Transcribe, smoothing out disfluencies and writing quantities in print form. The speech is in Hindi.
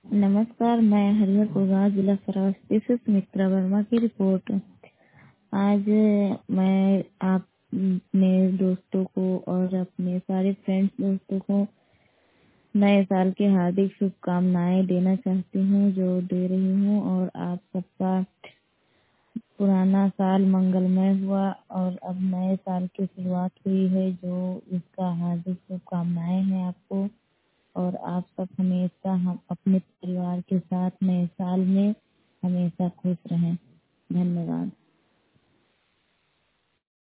नमस्कार, मैं हरिहरपुर गाँव जिला श्रावस्ती से सुमित्रा वर्मा की रिपोर्ट। आज मैं अपने दोस्तों को और अपने सारे फ्रेंड्स दोस्तों को नए साल की हार्दिक शुभकामनाएं देना चाहती हूँ, जो दे रही हूँ। और आप सबका पुराना साल मंगलमय हुआ और अब नए साल की शुरुआत हुई है, जो इसका हार्दिक शुभकामनाएं हैं आपको। और आप सब हमेशा हम अपने परिवार के साथ नए साल में